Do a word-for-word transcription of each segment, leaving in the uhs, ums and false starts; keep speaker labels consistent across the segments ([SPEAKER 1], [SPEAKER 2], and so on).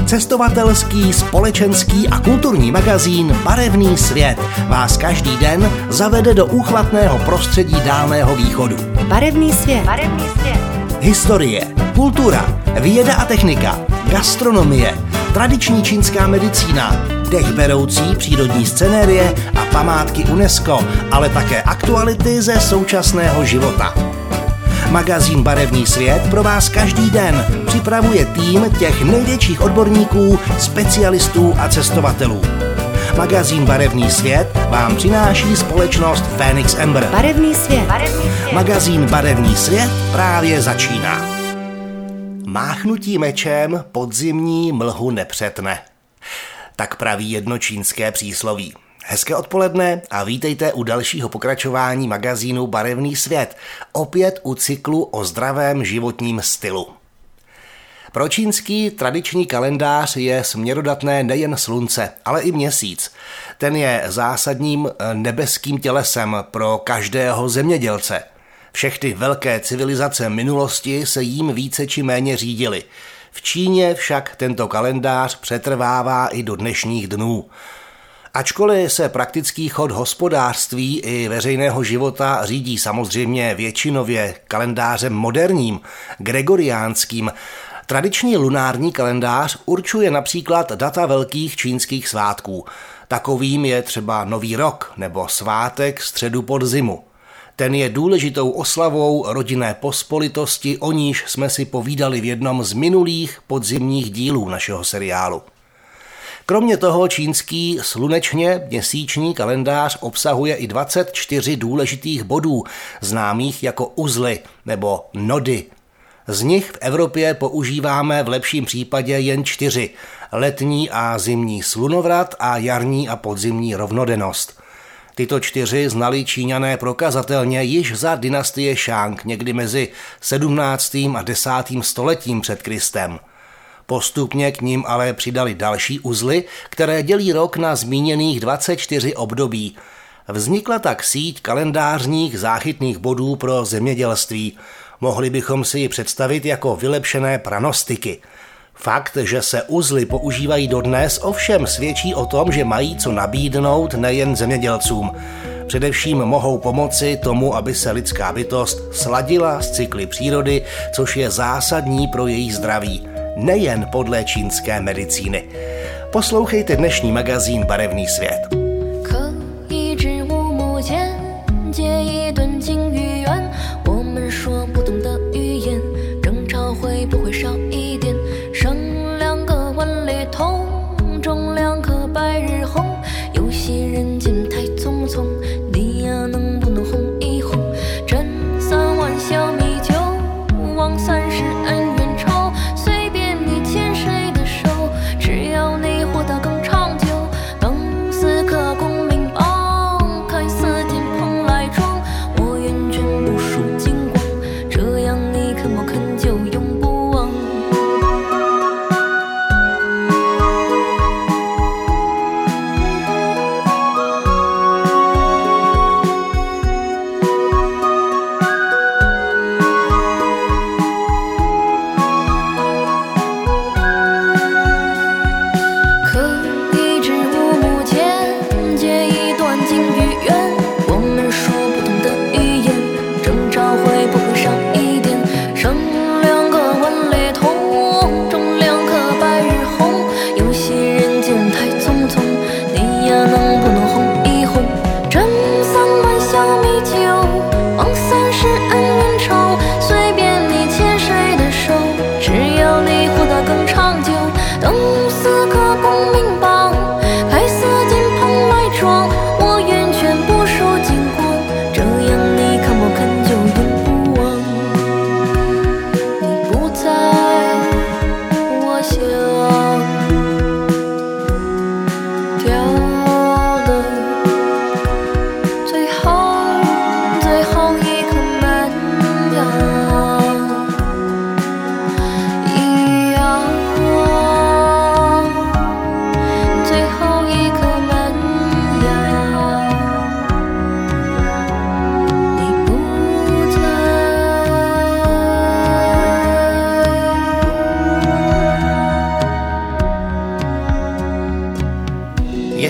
[SPEAKER 1] Cestovatelský, společenský a kulturní magazín Barevný svět vás každý den zavede do úchvatného prostředí Dálného východu.
[SPEAKER 2] Barevný svět. Barevný svět.
[SPEAKER 1] Historie, kultura, věda a technika, gastronomie, tradiční čínská medicína, dechberoucí přírodní scenérie a památky UNESCO, ale také aktuality ze současného života. Magazín Barevný svět pro vás každý den připravuje tým těch největších odborníků, specialistů a cestovatelů. Magazín Barevný svět vám přináší společnost Phoenix Amber.
[SPEAKER 2] Barevný svět. Barevný svět.
[SPEAKER 1] Magazín Barevný svět právě začíná. Máchnutí mečem podzimní mlhu nepřetne. Tak praví jedno čínské přísloví. Hezké odpoledne a vítejte u dalšího pokračování magazínu Barevný svět, opět u cyklu o zdravém životním stylu. Pro čínský tradiční kalendář je směrodatné nejen slunce, ale i měsíc. Ten je zásadním nebeským tělesem pro každého zemědělce. Všechny velké civilizace minulosti se jím více či méně řídily. V Číně však tento kalendář přetrvává i do dnešních dnů. Ačkoliv se praktický chod hospodářství i veřejného života řídí samozřejmě většinově kalendářem moderním, gregoriánským, tradiční lunární kalendář určuje například data velkých čínských svátků. Takovým je třeba Nový rok nebo svátek středu podzimu. Ten je důležitou oslavou rodinné pospolitosti, o níž jsme si povídali v jednom z minulých podzimních dílů našeho seriálu. Kromě toho čínský slunečně měsíční kalendář obsahuje i dvacet čtyři důležitých bodů, známých jako uzly nebo nody. Z nich v Evropě používáme v lepším případě jen čtyři: letní a zimní slunovrat a jarní a podzimní rovnodennost. Tyto čtyři znali Číňané prokazatelně již za dynastie Šang, někdy mezi sedmnáctým a desátým stoletím před Kristem. Postupně k nim ale přidali další uzly, které dělí rok na zmíněných dvacet čtyři období. Vznikla tak síť kalendářních záchytných bodů pro zemědělství. Mohli bychom si ji představit jako vylepšené pranostiky. Fakt, že se uzly používají dodnes, ovšem svědčí o tom, že mají co nabídnout nejen zemědělcům. Především mohou pomoci tomu, aby se lidská bytost sladila s cykly přírody, což je zásadní pro její zdraví. Nejen podle čínské medicíny. Poslouchejte dnešní magazín Barevný svět.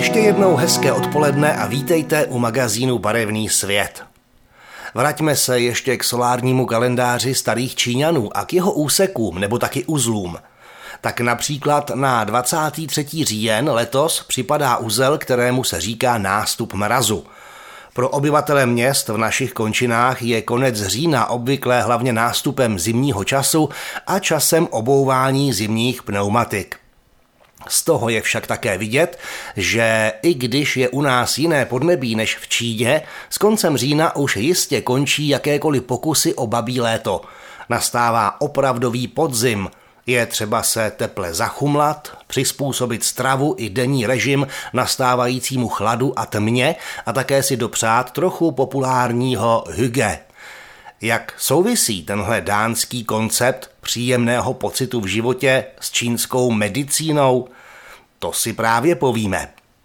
[SPEAKER 1] Ještě jednou hezké odpoledne a vítejte u magazínu Barevný svět. Vraťme se ještě k solárnímu kalendáři starých Číňanů a k jeho úsekům nebo taky uzlům. Tak například na dvacátého třetího října letos připadá uzel, kterému se říká nástup mrazu. Pro obyvatele měst v našich končinách je konec října obvykle hlavně nástupem zimního času a časem obouvání zimních pneumatik. Z toho je však také vidět, že i když je u nás jiné podnebí než v Číně, s koncem října už jistě končí jakékoliv pokusy o babí léto. Nastává opravdový podzim. Je třeba se teple zachumlat, přizpůsobit stravu i denní režim nastávajícímu chladu a tmě a také si dopřát trochu populárního hygge. Jak souvisí tenhle dánský koncept příjemného pocitu v životě s čínskou medicínou? To si právě povíme.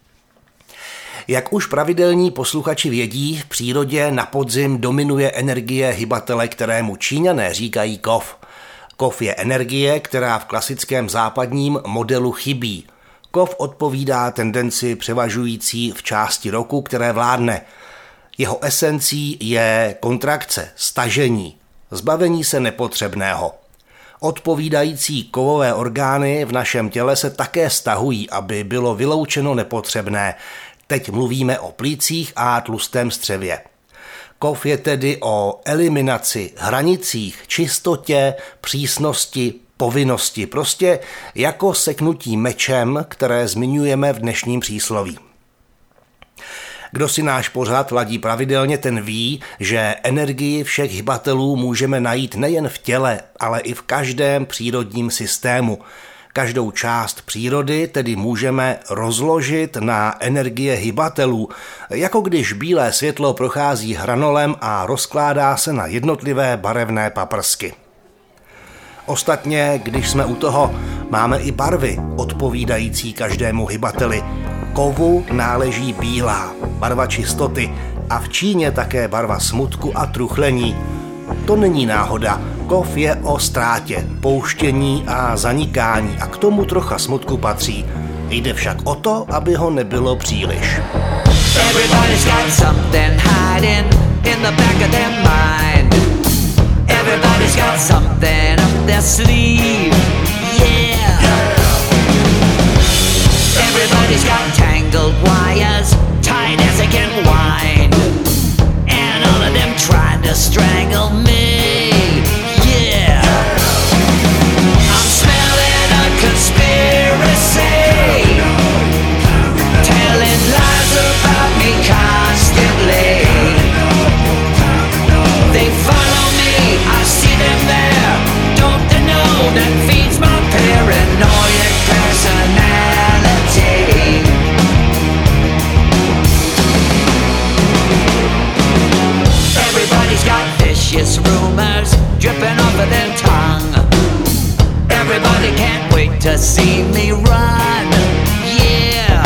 [SPEAKER 1] Jak už pravidelní posluchači vědí, v přírodě na podzim dominuje energie hybatele, kterému Číňané říkají kov. Kov je energie, která v klasickém západním modelu chybí. Kov odpovídá tendenci převažující v části roku, které vládne. Jeho esencí je kontrakce, stažení, zbavení se nepotřebného. Odpovídající kovové orgány v našem těle se také stahují, aby bylo vyloučeno nepotřebné. Teď mluvíme o plících a tlustém střevě. Kov je tedy o eliminaci, hranicích, čistotě, přísnosti, povinnosti. Prostě jako seknutí mečem, které zmiňujeme v dnešním přísloví. Kdo si náš pořad ladí pravidelně, ten ví, že energii všech hybatelů můžeme najít nejen v těle, ale i v každém přírodním systému. Každou část přírody tedy můžeme rozložit na energie hybatelů, jako když bílé světlo prochází hranolem a rozkládá se na jednotlivé barevné paprsky. Ostatně, když jsme u toho, máme i barvy odpovídající každému hybateli. Kovu náleží bílá, barva čistoty, a v Číně také barva smutku a truchlení. To není náhoda, kov je o ztrátě, pouštění a zanikání a k tomu trocha smutku patří. Jde však o to, aby ho nebylo příliš. Everybody's got something hiding in the back of their mind. Everybody's got something up their sleeve. Yeah. Everybody's got tangled wires, tight as they can wind. And all of them trying to strangle me. Yeah. I'm smelling a conspiracy, telling lies about me constantly. They follow me, I see them there. Don't they know that feeds my paranoid personality? Everybody's got vicious rumors dripping off of their tongue. Everybody can't wait to see me run. Yeah.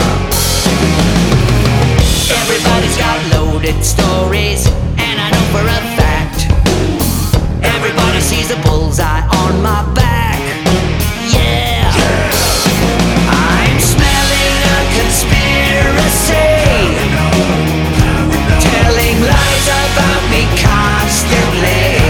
[SPEAKER 1] Everybody's got loaded stories, and I know for a fact everybody sees a bullseye on my back. Yeah. I'm smelling a conspiracy, telling lies about me constantly.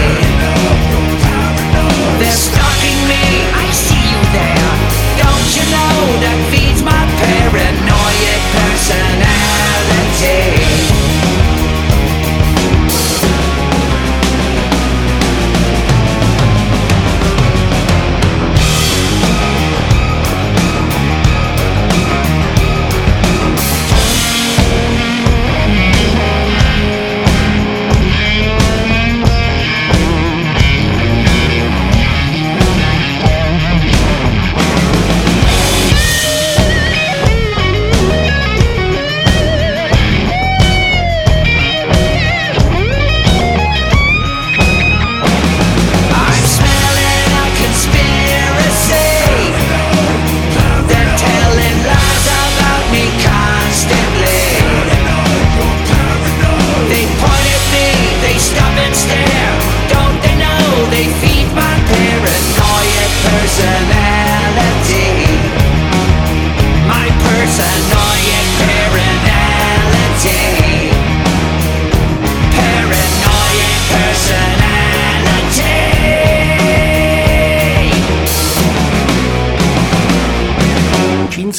[SPEAKER 1] They're stalking me, I see you there. Don't you know that feeds my paranoid personality?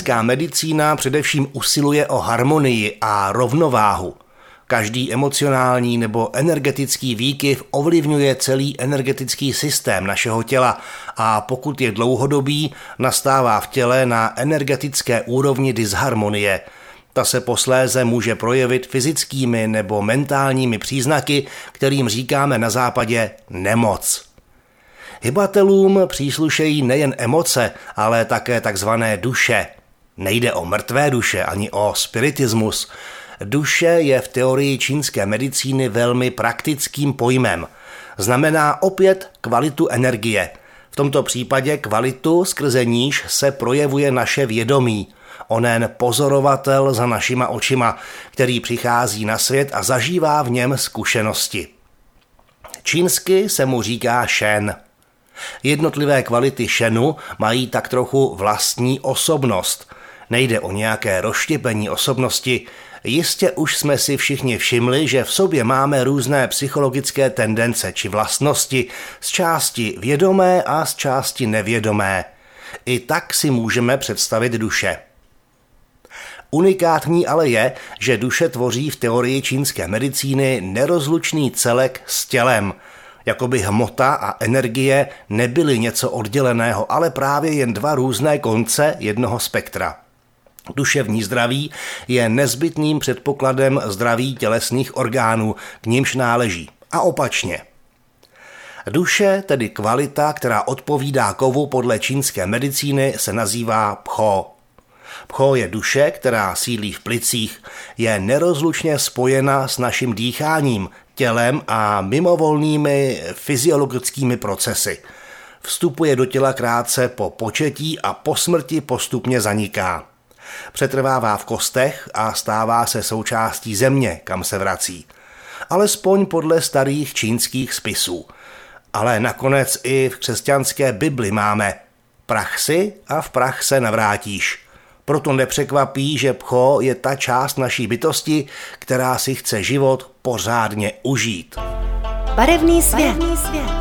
[SPEAKER 1] Čínská medicína především usiluje o harmonii a rovnováhu. Každý emocionální nebo energetický výkyv ovlivňuje celý energetický systém našeho těla a pokud je dlouhodobý, nastává v těle na energetické úrovni disharmonie. Ta se posléze může projevit fyzickými nebo mentálními příznaky, kterým říkáme na západě nemoc. Hybatelům příslušejí nejen emoce, ale také takzvané duše. Nejde o mrtvé duše ani o spiritismus. Duše je v teorii čínské medicíny velmi praktickým pojmem. Znamená opět kvalitu energie. V tomto případě kvalitu, skrze níž se projevuje naše vědomí. Onen pozorovatel za našima očima, který přichází na svět a zažívá v něm zkušenosti. Čínsky se mu říká shen. Jednotlivé kvality šenu mají tak trochu vlastní osobnost. Nejde o nějaké rozštěpení osobnosti. Jistě už jsme si všichni všimli, že v sobě máme různé psychologické tendence či vlastnosti, z části vědomé a z části nevědomé. I tak si můžeme představit duše. Unikátní ale je, že duše tvoří v teorii čínské medicíny nerozlučný celek s tělem. Jakoby hmota a energie nebyly něco odděleného, ale právě jen dva různé konce jednoho spektra. Duševní zdraví je nezbytným předpokladem zdraví tělesných orgánů, k nimž náleží. A opačně. Duše, tedy kvalita, která odpovídá kovu podle čínské medicíny, se nazývá pcho. Pcho je duše, která sídlí v plicích, je nerozlučně spojena s naším dýcháním, tělem a mimovolnými fyziologickými procesy. Vstupuje do těla krátce po početí a po smrti postupně zaniká. Přetrvává v kostech a stává se součástí země, kam se vrací. Alespoň podle starých čínských spisů. Ale nakonec i v křesťanské Bibli máme prach si a v prach se navrátíš. Proto nepřekvapí, že pcho je ta část naší bytosti, která si chce život pořádně užít.
[SPEAKER 2] Barevný svět. Barevný svět.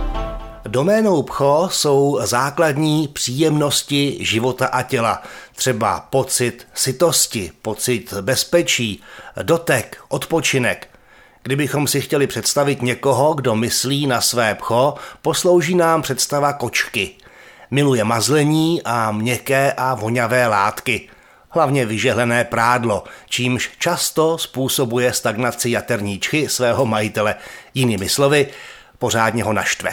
[SPEAKER 1] Doménou pcho jsou základní příjemnosti života a těla, třeba pocit sytosti, pocit bezpečí, dotek, odpočinek. Kdybychom si chtěli představit někoho, kdo myslí na své pcho, poslouží nám představa kočky. Miluje mazlení a měkké a voňavé látky, hlavně vyžehlené prádlo, čímž často způsobuje stagnaci jaterníčky svého majitele, jinými slovy, pořádně ho naštve.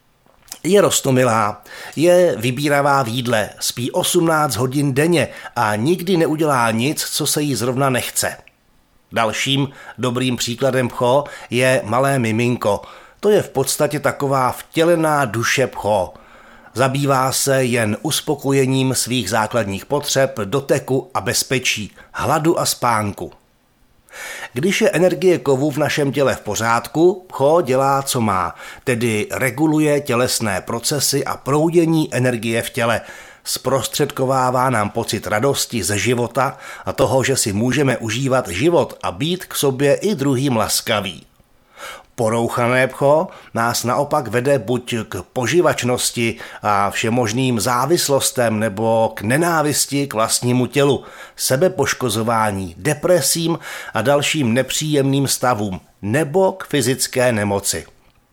[SPEAKER 1] Je roztomilá, je vybíravá v jídle, spí osmnáct hodin denně a nikdy neudělá nic, co se jí zrovna nechce. Dalším dobrým příkladem pcho je malé miminko. To je v podstatě taková vtělená duše pcho. Zabývá se jen uspokojením svých základních potřeb, doteku a bezpečí, hladu a spánku. Když je energie kovu v našem těle v pořádku, pcho dělá, co má, tedy reguluje tělesné procesy a proudění energie v těle. Zprostředkovává nám pocit radosti ze života a toho, že si můžeme užívat život a být k sobě i druhým laskavý. Porouchané pcho nás naopak vede buď k poživačnosti a všemožným závislostem nebo k nenávisti k vlastnímu tělu, sebepoškozování, depresím a dalším nepříjemným stavům nebo k fyzické nemoci.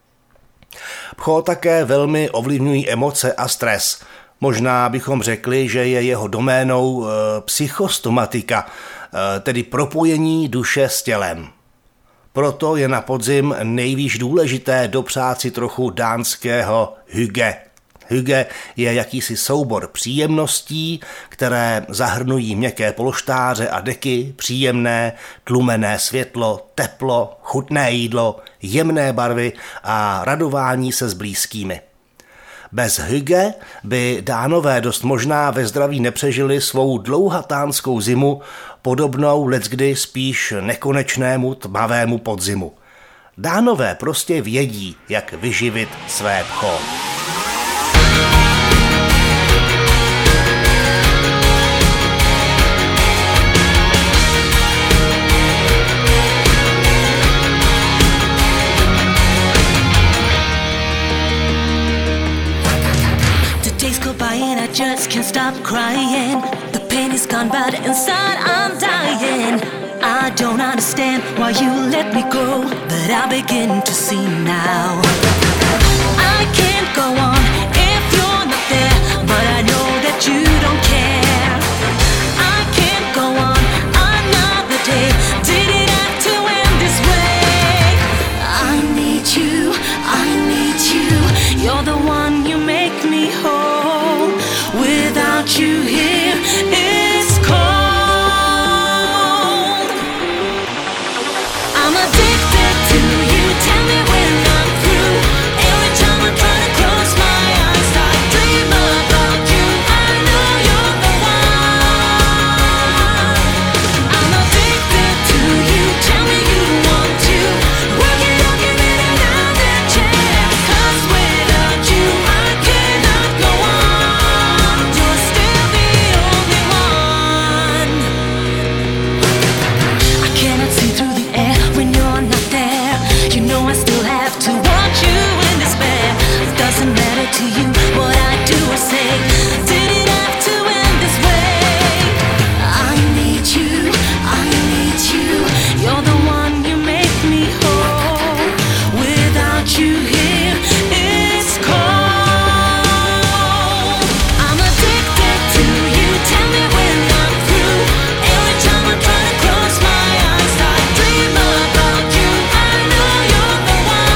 [SPEAKER 1] Pcho také velmi ovlivňují emoce a stres. Možná bychom řekli, že je jeho doménou e, psychostomatika, e, tedy propojení duše s tělem. Proto je na podzim nejvíc důležité dopřát si trochu dánského hygge. Hygge je jakýsi soubor příjemností, které zahrnují měkké polštáře a deky, příjemné, tlumené světlo, teplo, chutné jídlo, jemné barvy a radování se s blízkými. Bez hygge by Dánové dost možná ve zdraví nepřežili svou dlouhatánskou zimu, podobnou leckdy spíš nekonečnému tmavému podzimu. Dánové prostě vědí, jak vyživit své pcho.
[SPEAKER 3] Just can't stop crying. The pain is gone, but inside I'm dying. I don't understand why you let me go, but I begin to see now. I can't go on if you're not there, but I know that you don't care. I can't go on another day. Did it have to end this way? I need you, I need you. You're the one, you make me whole. Without you here, it's cold. I'm addicted to you. Tell me when I'm through. Every time I try to close my eyes, I dream about you. I know you're the one. I'm addicted to you. Tell me you want to. Work it out, give it another chance. 'Cause without you, I cannot go on. You're still the only one. I cannot see through the air when you're not there. You know I still have to watch you in despair. It doesn't matter to you what I do or say. Did it have to end this way? I need you, I need you. You're the one, you make me whole. Without you here, it's cold. I'm addicted to you. Tell me when I'm through. Every time I try to close my eyes, I dream about you. I know you're the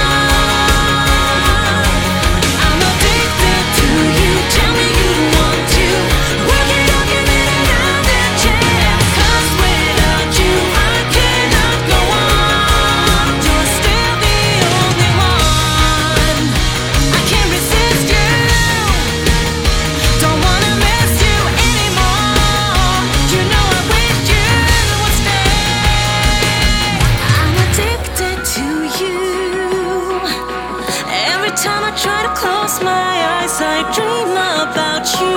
[SPEAKER 3] one. I'm addicted to you. Tell me you want to. Work it out, give it another chance. 'Cause without you, I cannot go on. You're still the only one. I can't resist you. Don't wanna miss you anymore. You know I wish you would stay. I'm addicted to you. Every time I try to close my eyes, I dream about you.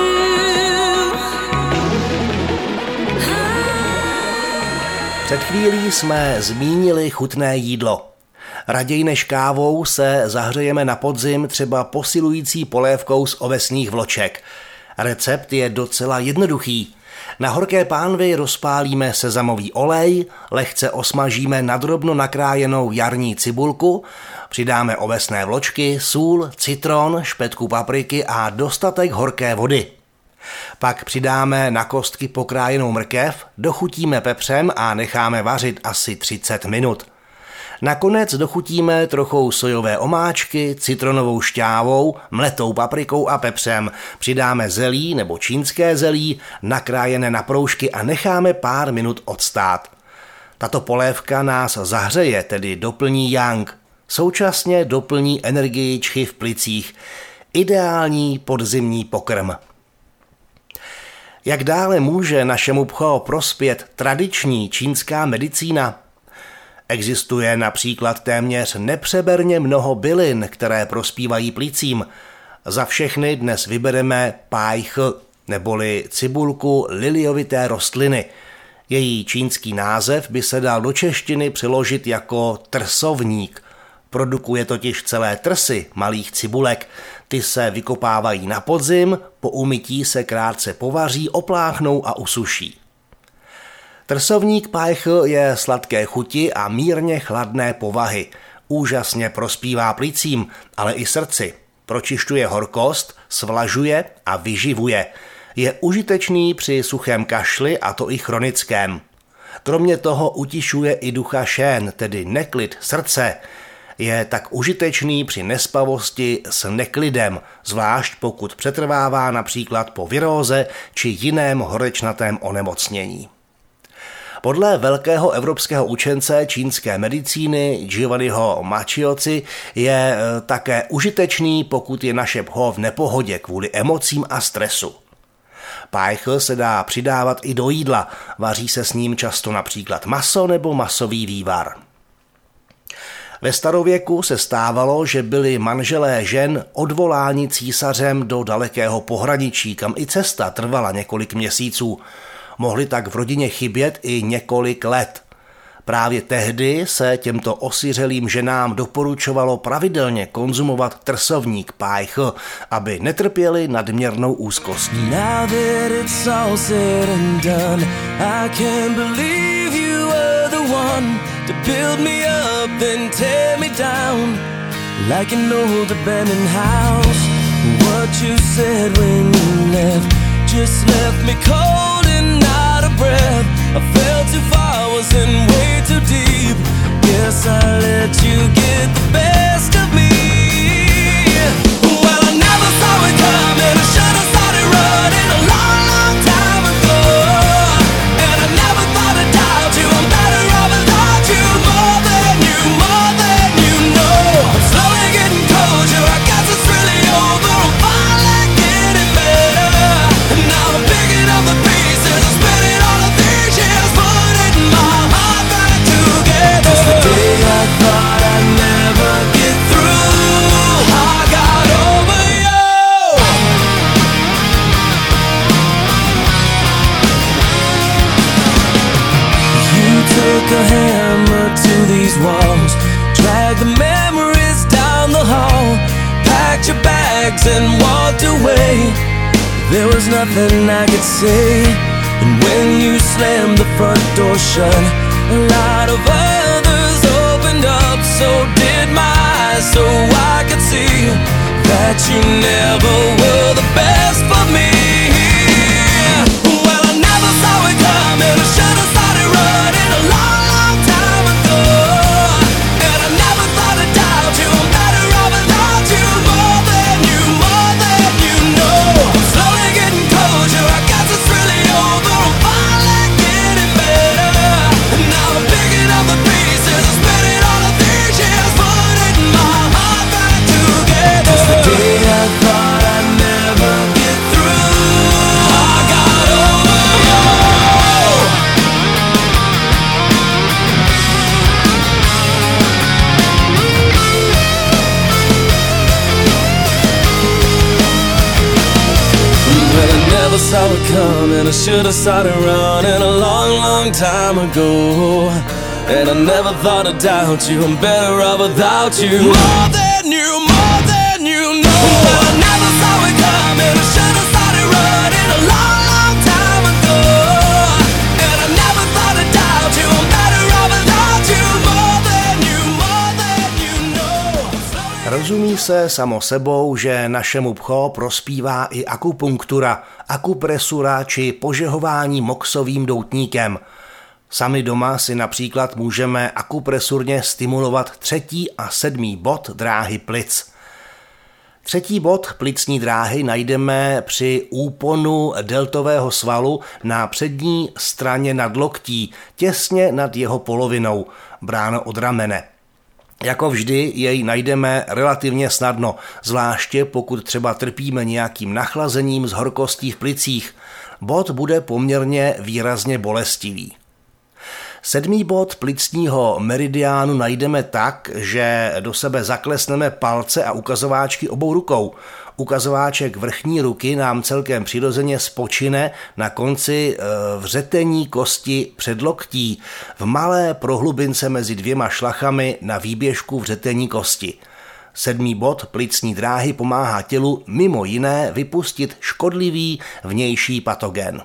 [SPEAKER 1] Před chvílí jsme zmínili chutné jídlo. Raději než kávou se zahřejeme na podzim třeba posilující polévkou z ovesných vloček. Recept je docela jednoduchý. Na horké pánvi rozpálíme sezamový olej, lehce osmažíme nadrobno nakrájenou jarní cibulku, přidáme ovesné vločky, sůl, citron, špetku papriky a dostatek horké vody. Pak přidáme na kostky pokrájenou mrkev, dochutíme pepřem a necháme vařit asi třicet minut. Nakonec dochutíme trochou sojové omáčky, citronovou šťávou, mletou paprikou a pepřem. Přidáme zelí nebo čínské zelí, nakrájené na proužky a necháme pár minut odstát. Tato polévka nás zahřeje, tedy doplní yang. Současně doplní energii čchy v plicích. Ideální podzimní pokrm. Jak dále může našemu pcho prospět tradiční čínská medicína? Existuje například téměř nepřeberně mnoho bylin, které prospívají plicím. Za všechny dnes vybereme páj ch, neboli cibulku liliovité rostliny. Její čínský název by se dal do češtiny přeložit jako trsovník. Produkuje totiž celé trsy malých cibulek. Ty se vykopávají na podzim, po umytí se krátce povaří, opláchnou a usuší. Trsovník pájchl je sladké chuti a mírně chladné povahy. Úžasně prospívá plicím, ale i srdci. Pročišťuje horkost, svlažuje a vyživuje. Je užitečný při suchém kašli, a to i chronickém. Kromě toho utišuje i ducha šén, tedy neklid srdce. Je tak užitečný při nespavosti s neklidem, zvlášť pokud přetrvává například po viróze či jiném horečnatém onemocnění. Podle velkého evropského učence čínské medicíny Giovanniho Macioci je také užitečný, pokud je naše pcho v nepohodě kvůli emocím a stresu. Pájchl se dá přidávat i do jídla, vaří se s ním často například maso nebo masový vývar. Ve starověku se stávalo, že byli manželé žen odvoláni císařem do dalekého pohraničí, kam i cesta trvala několik měsíců. Mohli tak v rodině chybět i několik let. Právě tehdy se těmto osiřelým ženám doporučovalo pravidelně konzumovat trsovník pájchl, aby netrpěli nadměrnou úzkostí.
[SPEAKER 4] Now that it's all said and done, I can't believe you were the one to build me up and tear me down like an old abandoned house. What you said when you left just left me cold and out of breath. I fell too far, was in way too deep. Guess I let you get the best of me. Well, I never saw it coming. I should have started running a long, long time ago. And I never thought I'd doubt you. I'm better off without you. More than you, more than you know. I'm slowly getting closure. I guess it's really over. I'm finally getting better. And now I'm picking up the pieces. I'm spinning all of these years, putting my heart back together. Just the day I thought I'd never get through, I got over you. You took a hammer to these walls, dragged the memories down the hall, packed your bags and walked away. There was nothing I could say. And when you slammed the front door shut, a lot of others opened up. So did my eyes, so I could see that you never were the best for me. Well, I never saw it coming. I should have started running a long, long time ago. And I never thought I'd doubt you. I'm better off without you. More than you, more than you know. I'm slowly getting closure. I guess it's really over. I'm finally getting better. And now I'm picking up the pieces. I'm spinning all of these years, putting my heart back together. Just the day I thought I'd never get through, I got over you. Well, I never saw it coming. I should have started running a long, long time ago. And I never thought I'd doubt you. I'm better off without you. More than you, more than you know. Well, I never saw it coming. I should have started running a long, long time ago. And I never thought I'd doubt you. I'm better off without you. More than you, more than you know.
[SPEAKER 1] Rozumí se samo sebou, že našemu pcho prospívá i akupunktura, akupresura či požehování moxovým doutníkem. Sami doma si například můžeme akupresurně stimulovat třetí a sedmý bod dráhy plic. Třetí bod plicní dráhy najdeme při úponu deltového svalu na přední straně nadloktí, těsně nad jeho polovinou, bráno od ramene. Jako vždy jej najdeme relativně snadno, zvláště pokud třeba trpíme nějakým nachlazením z horkostí v plicích. Bod bude poměrně výrazně bolestivý. Sedmý bod plicního meridiánu najdeme tak, že do sebe zaklesneme palce a ukazováčky obou rukou. Ukazováček vrchní ruky nám celkem přirozeně spočine na konci vřetení kosti předloktí, v malé prohlubince mezi dvěma šlachami na výběžku vřetení kosti. Sedmý bod plicní dráhy pomáhá tělu mimo jiné vypustit škodlivý vnější patogen.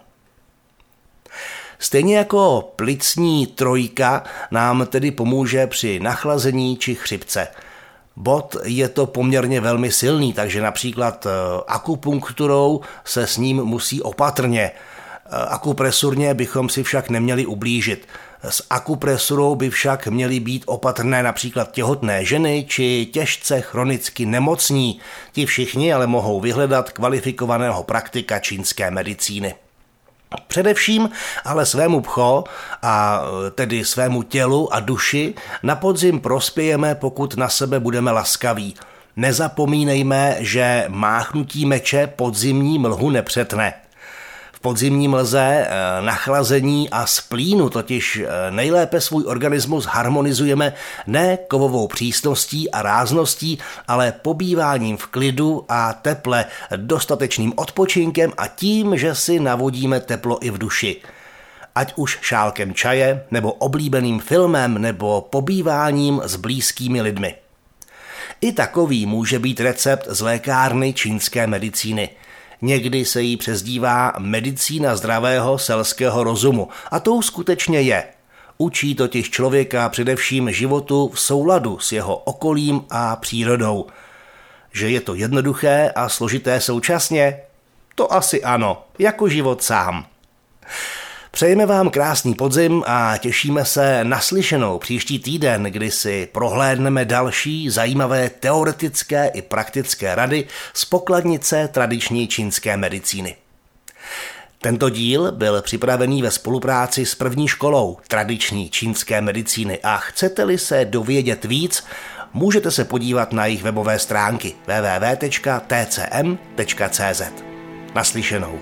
[SPEAKER 1] Stejně jako plicní trojka nám tedy pomůže při nachlazení či chřipce. Bod je to poměrně velmi silný, takže například akupunkturou se s ním musí opatrně. Akupresurně bychom si však neměli ublížit. S akupresurou by však měly být opatrné například těhotné ženy či těžce chronicky nemocní. Ti všichni ale mohou vyhledat kvalifikovaného praktika čínské medicíny. Především ale svému pcho, a tedy svému tělu a duši, na podzim prospějeme, pokud na sebe budeme laskaví. Nezapomínejme, že máchnutí meče podzimní mlhu nepřetne. V podzimní mlze, nachlazení a splínu totiž nejlépe svůj organismus harmonizujeme ne kovovou přísností a rázností, ale pobýváním v klidu a teple, dostatečným odpočinkem a tím, že si navodíme teplo i v duši. ať už šálkem čaje, nebo oblíbeným filmem, nebo pobýváním s blízkými lidmi. I takový může být recept z lékárny čínské medicíny. Někdy se jí přezdívá medicína zdravého selského rozumu a tou skutečně je. Učí totiž člověka především životu v souladu s jeho okolím a přírodou. Že je to jednoduché a složité současně? To asi ano, jako život sám. Přejeme vám krásný podzim a těšíme se na slyšenou příští týden, kdy si prohlédneme další zajímavé teoretické i praktické rady z pokladnice tradiční čínské medicíny. Tento díl byl připravený ve spolupráci s první školou tradiční čínské medicíny a chcete-li se dovědět víc, můžete se podívat na jejich webové stránky w w w tečka t c m tečka c z. Naslyšenou.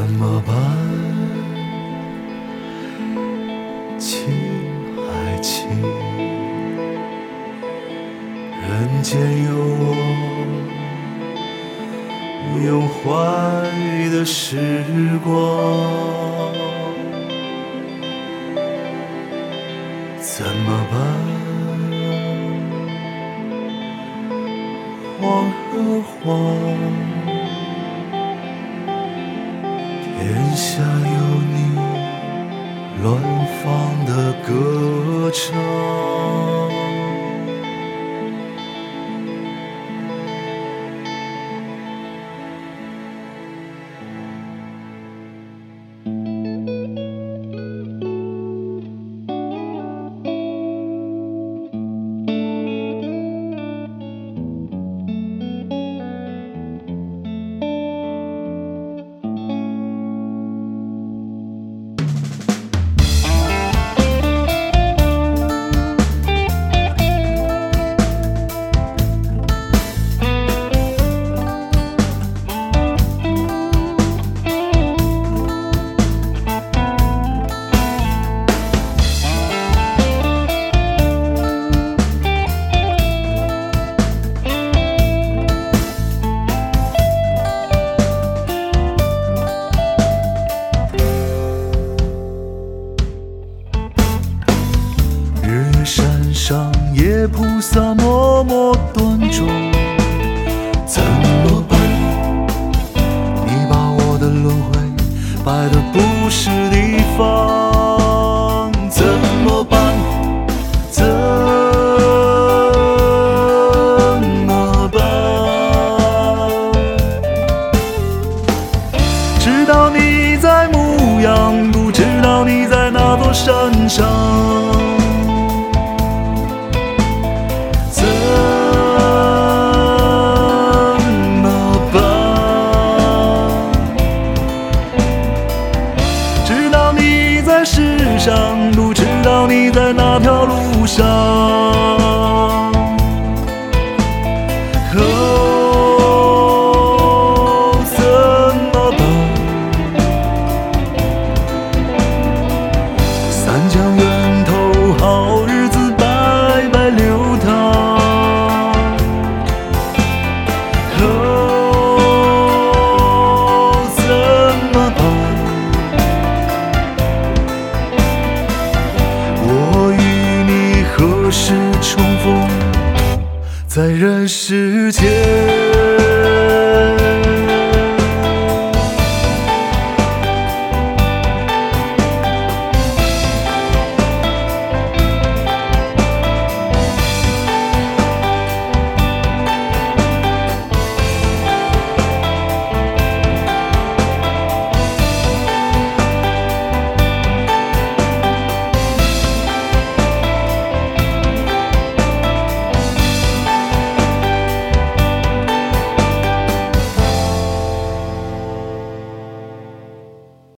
[SPEAKER 5] 用坏的时光怎么办？晃啊晃，天下有你乱放的歌唱。夜菩萨默默端庄，怎么办？你把我的轮回摆得不是地方，怎么办？怎么办？知道你在牧羊，不知道你在那座山上。不知道你在哪条路上，哦，怎么办？三江源头好日子白白流淌，哦，怎么办？何时重逢在人世间？